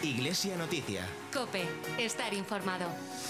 Iglesia Noticia. COPE. Estar informado.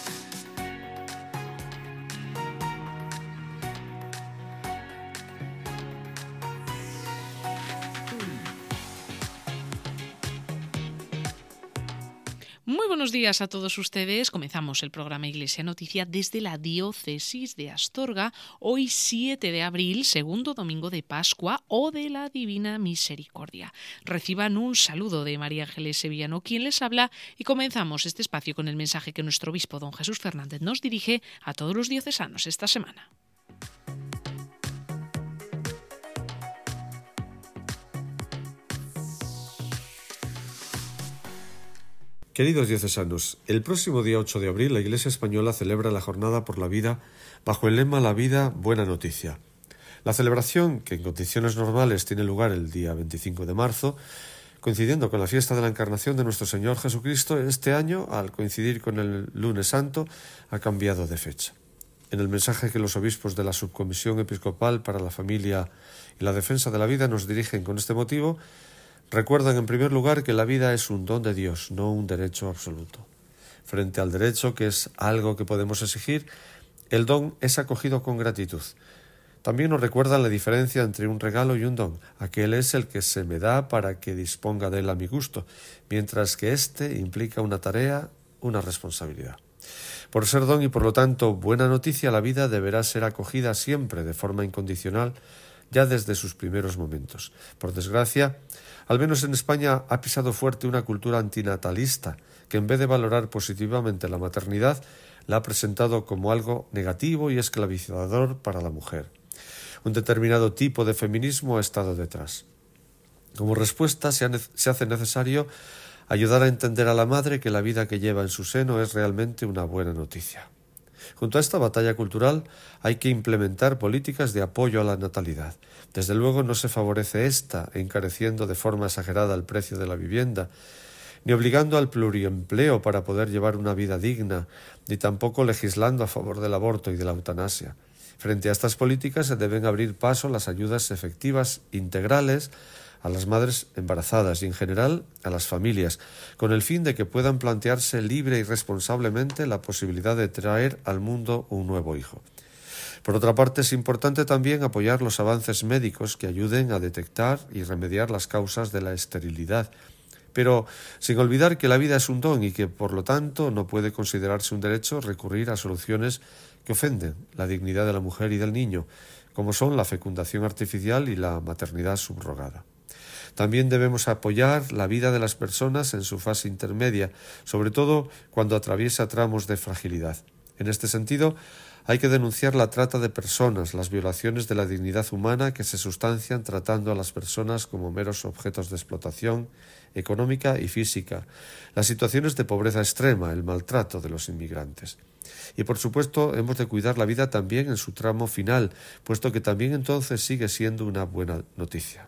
Muy buenos días a todos ustedes. Comenzamos el programa Iglesia Noticia desde la diócesis de Astorga, hoy 7 de abril, segundo domingo de Pascua o de la Divina Misericordia. Reciban un saludo de María Ángeles Sevillano, quien les habla, y comenzamos este espacio con el mensaje que nuestro obispo don Jesús Fernández nos dirige a todos los diocesanos esta semana. Queridos diocesanos, el próximo día 8 de abril la Iglesia Española celebra la Jornada por la Vida bajo el lema La vida, buena noticia. La celebración, que en condiciones normales tiene lugar el día 25 de marzo, coincidiendo con la fiesta de la Encarnación de nuestro Señor Jesucristo, este año, al coincidir con el Lunes Santo, ha cambiado de fecha. En el mensaje que los obispos de la Subcomisión Episcopal para la Familia y la Defensa de la Vida nos dirigen con este motivo, recuerdan en primer lugar que la vida es un don de Dios, no un derecho absoluto. Frente al derecho, que es algo que podemos exigir, el don es acogido con gratitud. También nos recuerdan la diferencia entre un regalo y un don. Aquel es el que se me da para que disponga de él a mi gusto, mientras que este implica una tarea, una responsabilidad. Por ser don y por lo tanto buena noticia, la vida deberá ser acogida siempre de forma incondicional, ya desde sus primeros momentos. Por desgracia, al menos en España ha pisado fuerte una cultura antinatalista que en vez de valorar positivamente la maternidad, la ha presentado como algo negativo y esclavizador para la mujer. Un determinado tipo de feminismo ha estado detrás. Como respuesta se hace necesario ayudar a entender a la madre que la vida que lleva en su seno es realmente una buena noticia. Junto a esta batalla cultural hay que implementar políticas de apoyo a la natalidad. Desde luego no se favorece esta encareciendo de forma exagerada el precio de la vivienda, ni obligando al pluriempleo para poder llevar una vida digna, ni tampoco legislando a favor del aborto y de la eutanasia. Frente a estas políticas se deben abrir paso las ayudas efectivas integrales a las madres embarazadas y en general a las familias, con el fin de que puedan plantearse libre y responsablemente la posibilidad de traer al mundo un nuevo hijo. Por otra parte, es importante también apoyar los avances médicos que ayuden a detectar y remediar las causas de la esterilidad, pero sin olvidar que la vida es un don y que, por lo tanto, no puede considerarse un derecho recurrir a soluciones que ofenden la dignidad de la mujer y del niño, como son la fecundación artificial y la maternidad subrogada. También debemos apoyar la vida de las personas en su fase intermedia, sobre todo cuando atraviesa tramos de fragilidad. En este sentido, hay que denunciar la trata de personas, las violaciones de la dignidad humana que se sustancian tratando a las personas como meros objetos de explotación económica y física, las situaciones de pobreza extrema, el maltrato de los inmigrantes. Y por supuesto hemos de cuidar la vida también en su tramo final, puesto que también entonces sigue siendo una buena noticia.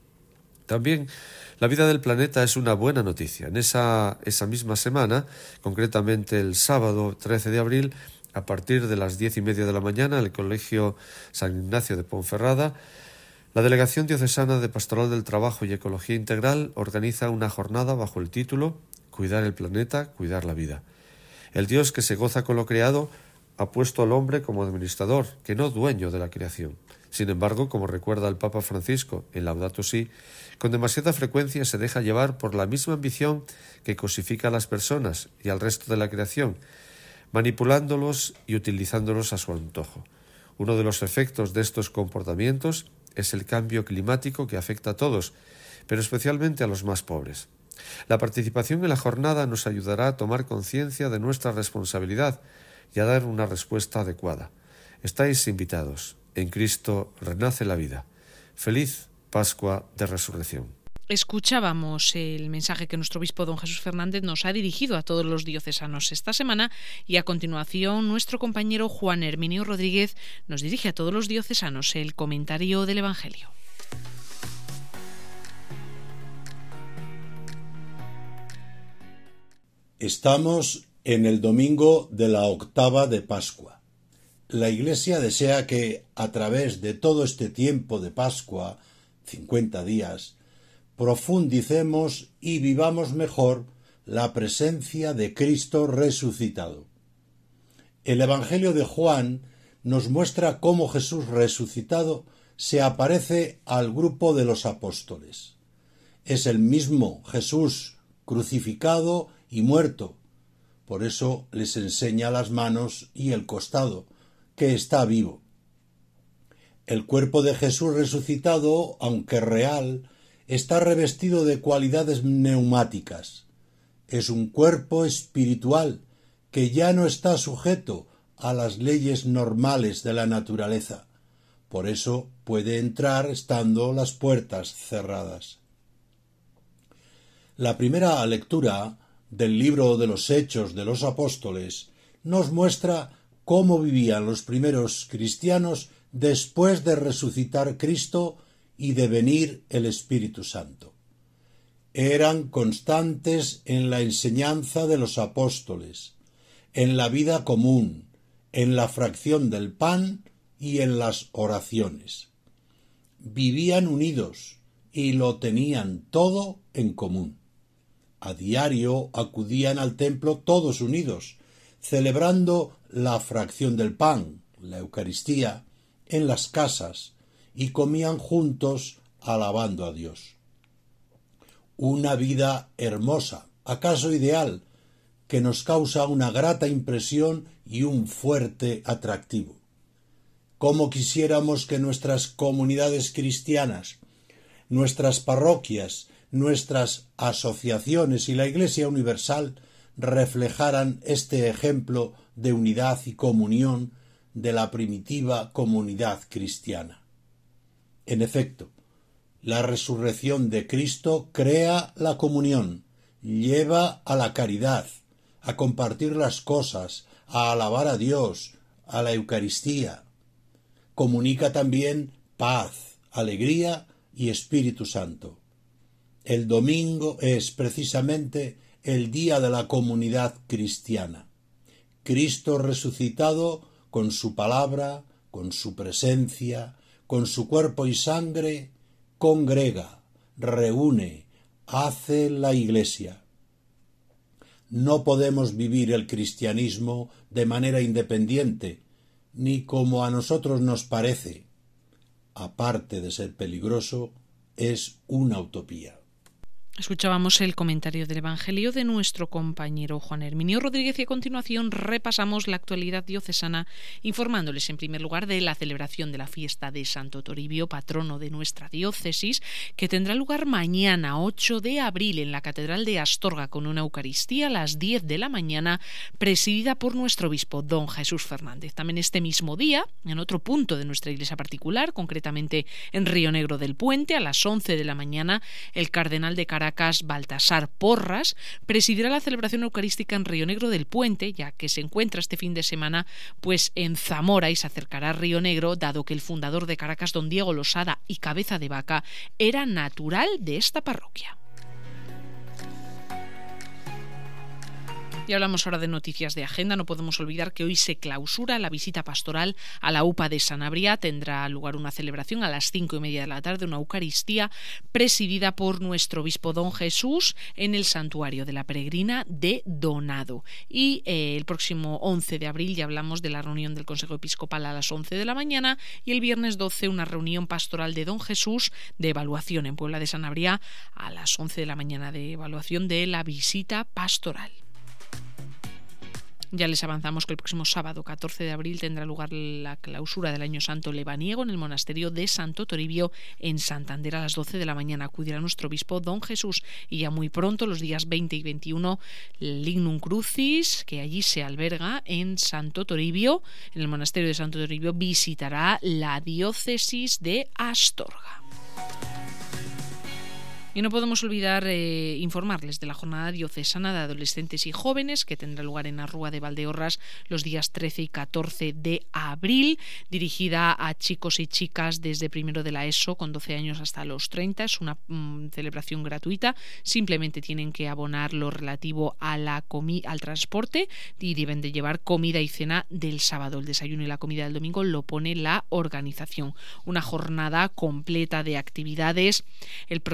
También la vida del planeta es una buena noticia. En esa misma semana, concretamente el sábado 13 de abril, a partir de las 10:30 de la mañana, en el Colegio San Ignacio de Ponferrada, la Delegación Diocesana de Pastoral del Trabajo y Ecología Integral organiza una jornada bajo el título Cuidar el planeta, cuidar la vida. El Dios que se goza con lo creado ha puesto al hombre como administrador, que no dueño de la creación. Sin embargo, como recuerda el Papa Francisco en Laudato Si, con demasiada frecuencia se deja llevar por la misma ambición que cosifica a las personas y al resto de la creación, manipulándolos y utilizándolos a su antojo. Uno de los efectos de estos comportamientos es el cambio climático que afecta a todos, pero especialmente a los más pobres. La participación en la jornada nos ayudará a tomar conciencia de nuestra responsabilidad y a dar una respuesta adecuada. Estáis invitados. En Cristo renace la vida. Feliz Pascua de Resurrección. Escuchábamos el mensaje que nuestro obispo don Jesús Fernández nos ha dirigido a todos los diocesanos esta semana y a continuación nuestro compañero Juan Herminio Rodríguez nos dirige a todos los diocesanos el comentario del Evangelio. Estamos en el domingo de la octava de Pascua. La Iglesia desea que, a través de todo este tiempo de Pascua, 50 días, profundicemos y vivamos mejor la presencia de Cristo resucitado. El Evangelio de Juan nos muestra cómo Jesús resucitado se aparece al grupo de los apóstoles. Es el mismo Jesús crucificado y muerto. Por eso les enseña las manos y el costado, que está vivo. El cuerpo de Jesús resucitado, aunque real, está revestido de cualidades neumáticas. Es un cuerpo espiritual que ya no está sujeto a las leyes normales de la naturaleza. Por eso puede entrar estando las puertas cerradas. La primera lectura del libro de los Hechos de los Apóstoles nos muestra cómo vivían los primeros cristianos después de resucitar Cristo y de venir el Espíritu Santo. Eran constantes en la enseñanza de los apóstoles, en la vida común, en la fracción del pan y en las oraciones. Vivían unidos y lo tenían todo en común. A diario acudían al templo todos unidos, celebrando la fracción del pan, la Eucaristía, en las casas, y comían juntos alabando a Dios. Una vida hermosa, acaso ideal, que nos causa una grata impresión y un fuerte atractivo. Cómo quisiéramos que nuestras comunidades cristianas, nuestras parroquias, nuestras asociaciones y la Iglesia universal reflejaran este ejemplo de unidad y comunión de la primitiva comunidad cristiana. En efecto, la resurrección de Cristo crea la comunión, lleva a la caridad, a compartir las cosas, a alabar a Dios, a la Eucaristía. Comunica también paz, alegría y Espíritu Santo. El domingo es precisamente el día de la comunidad cristiana. Cristo resucitado, con su palabra, con su presencia, con su cuerpo y sangre, congrega, reúne, hace la Iglesia. No podemos vivir el cristianismo de manera independiente, ni como a nosotros nos parece. Aparte de ser peligroso, es una utopía. Escuchábamos el comentario del Evangelio de nuestro compañero Juan Herminio Rodríguez y a continuación repasamos la actualidad diocesana informándoles en primer lugar de la celebración de la fiesta de Santo Toribio, patrono de nuestra diócesis, que tendrá lugar mañana 8 de abril en la Catedral de Astorga con una Eucaristía a las 10 de la mañana presidida por nuestro obispo don Jesús Fernández. También este mismo día, en otro punto de nuestra iglesia particular, concretamente en Río Negro del Puente, a las 11 de la mañana, el cardenal de Caracas, Baltasar Porras, presidirá la celebración eucarística en Río Negro del Puente, ya que se encuentra este fin de semana pues en Zamora y se acercará a Río Negro, dado que el fundador de Caracas, don Diego Losada y Cabeza de Vaca, era natural de esta parroquia. Y hablamos ahora de noticias de agenda. No podemos olvidar que hoy se clausura la visita pastoral a la UPA de Sanabria. Tendrá lugar una celebración a las 5:30 de la tarde, una Eucaristía presidida por nuestro obispo don Jesús en el santuario de la Peregrina de Donado. Y el próximo 11 de abril ya hablamos de la reunión del Consejo Episcopal a las 11 de la mañana y el viernes 12 una reunión pastoral de don Jesús de evaluación en Puebla de Sanabria a las 11 de la mañana de evaluación de la visita pastoral. Ya les avanzamos que el próximo sábado 14 de abril tendrá lugar la clausura del Año Santo Lebaniego en el monasterio de Santo Toribio en Santander a las 12 de la mañana. Acudirá nuestro obispo don Jesús y ya muy pronto, los días 20 y 21, el Lignum Crucis, que allí se alberga en Santo Toribio, en el monasterio de Santo Toribio, visitará la diócesis de Astorga. Y no podemos olvidar informarles de la jornada diocesana de adolescentes y jóvenes que tendrá lugar en Arrúa de Valdeorras los días 13 y 14 de abril, dirigida a chicos y chicas desde primero de la ESO con 12 años hasta los 30. Es una celebración gratuita, simplemente tienen que abonar lo relativo a al transporte y deben de llevar comida y cena del sábado. El desayuno y la comida del domingo lo pone la organización. Una jornada completa de actividades. El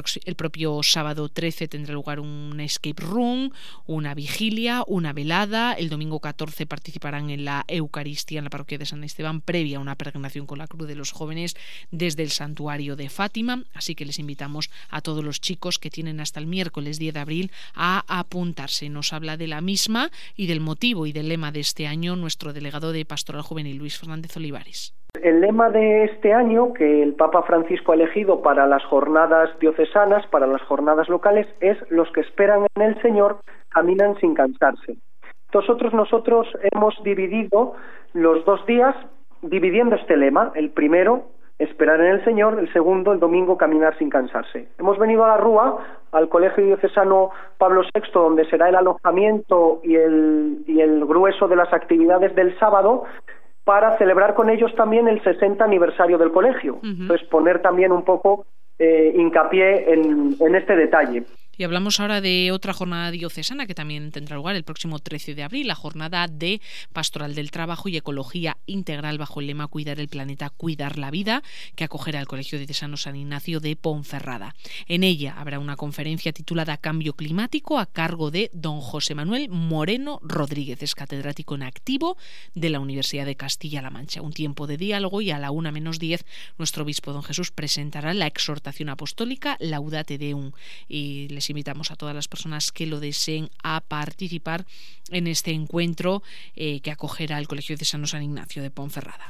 propio sábado 13 tendrá lugar un escape room, una vigilia, una velada. El domingo 14 participarán en la Eucaristía en la parroquia de San Esteban, previa a una peregrinación con la Cruz de los Jóvenes desde el santuario de Fátima. Así que les invitamos a todos los chicos que tienen hasta el miércoles 10 de abril a apuntarse. Nos habla de la misma y del motivo y del lema de este año nuestro delegado de Pastoral Juvenil, Luis Fernández Olivares. El lema de este año que el Papa Francisco ha elegido para las jornadas diocesanas, para las jornadas locales, es: los que esperan en el Señor caminan sin cansarse. Nosotros hemos dividido los 2 días dividiendo este lema. El primero, esperar en el Señor; el segundo, el domingo, caminar sin cansarse. Hemos venido a la Rúa, al Colegio Diocesano Pablo VI, donde será el alojamiento y el grueso de las actividades del sábado, para celebrar con ellos también el 60 aniversario del colegio. Entonces, poner también un poco hincapié en este detalle. Y hablamos ahora de otra jornada diocesana que también tendrá lugar el próximo 13 de abril, la jornada de Pastoral del Trabajo y Ecología Integral bajo el lema Cuidar el planeta, cuidar la vida, que acogerá el Colegio Diocesano San Ignacio de Ponferrada. En ella habrá una conferencia titulada Cambio Climático a cargo de don José Manuel Moreno Rodríguez, es catedrático en activo de la Universidad de Castilla-La Mancha. Un tiempo de diálogo y a la 1:10 nuestro obispo don Jesús presentará la exhortación apostólica Laudate Deum y les invitamos a todas las personas que lo deseen a participar en este encuentro que acogerá el Colegio Diocesano San Ignacio de Ponferrada.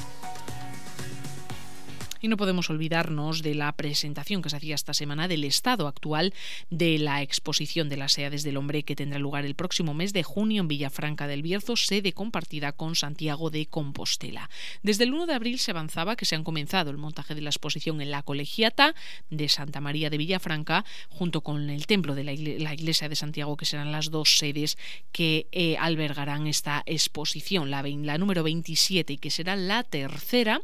Y no podemos olvidarnos de la presentación que se hacía esta semana del estado actual de la exposición de las Edades del Hombre, que tendrá lugar el próximo mes de junio en Villafranca del Bierzo, sede compartida con Santiago de Compostela. Desde el 1 de abril se avanzaba que se han comenzado el montaje de la exposición en la Colegiata de Santa María de Villafranca, junto con el templo de la Iglesia de Santiago, que serán las 2 sedes que albergarán esta exposición, la número 27, y que será la tercera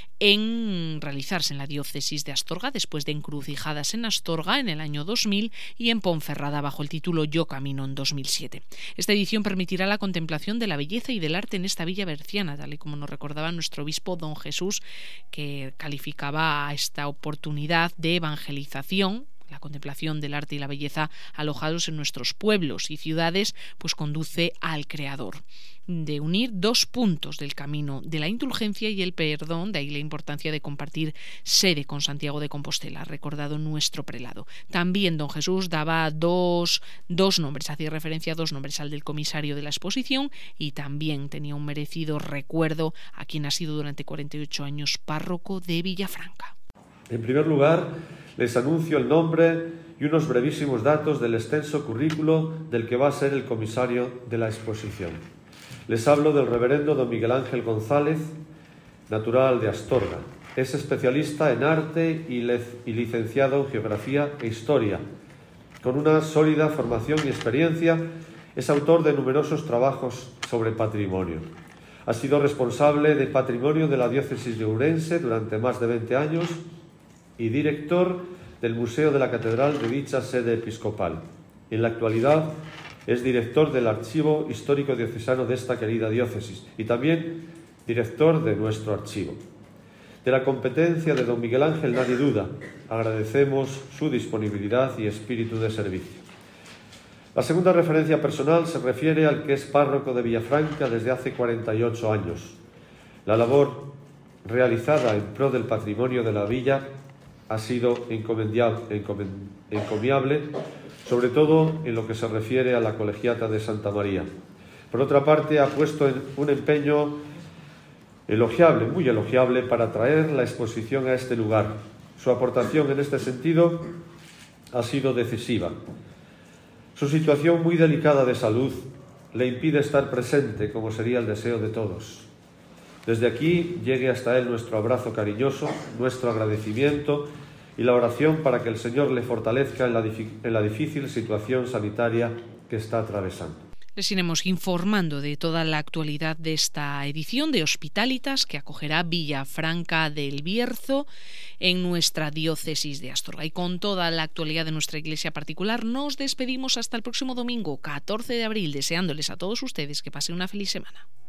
en realizarse en la diócesis de Astorga, después de Encrucijadas en Astorga en el año 2000 y en Ponferrada bajo el título Yo Camino en 2007. Esta edición permitirá la contemplación de la belleza y del arte en esta villa berciana, tal y como nos recordaba nuestro obispo don Jesús, que calificaba a esta oportunidad de evangelización. La contemplación del arte y la belleza alojados en nuestros pueblos y ciudades, pues conduce al Creador, de unir 2 puntos del camino de la indulgencia y el perdón, de ahí la importancia de compartir sede con Santiago de Compostela, recordado nuestro prelado. También don Jesús daba dos nombres, hacía referencia a 2 nombres, al del comisario de la exposición, y también tenía un merecido recuerdo a quien ha sido durante 48 años párroco de Villafranca. En primer lugar, les anuncio el nombre y unos brevísimos datos del extenso currículo del que va a ser el comisario de la exposición. Les hablo del reverendo don Miguel Ángel González, natural de Astorga. Es especialista en arte y licenciado en Geografía e Historia. Con una sólida formación y experiencia, es autor de numerosos trabajos sobre patrimonio. Ha sido responsable de patrimonio de la diócesis de Ourense durante más de 20 años y director del Museo de la Catedral de dicha sede episcopal. En la actualidad es director del Archivo Histórico Diocesano de esta querida diócesis y también director de nuestro archivo. De la competencia de don Miguel Ángel nadie duda. Agradecemos su disponibilidad y espíritu de servicio. La segunda referencia personal se refiere al que es párroco de Villafranca desde hace 48 años. La labor realizada en pro del patrimonio de la villa ha sido encomiable, sobre todo en lo que se refiere a la Colegiata de Santa María. Por otra parte, ha puesto un empeño elogiable, muy elogiable, para traer la exposición a este lugar. Su aportación en este sentido ha sido decisiva. Su situación muy delicada de salud le impide estar presente, como sería el deseo de todos. Desde aquí llegue hasta él nuestro abrazo cariñoso, nuestro agradecimiento y la oración para que el Señor le fortalezca en la difícil situación sanitaria que está atravesando. Les iremos informando de toda la actualidad de esta edición de Hospitalitas que acogerá Villafranca del Bierzo en nuestra diócesis de Astorga. Y con toda la actualidad de nuestra iglesia particular nos despedimos hasta el próximo domingo, 14 de abril, deseándoles a todos ustedes que pasen una feliz semana.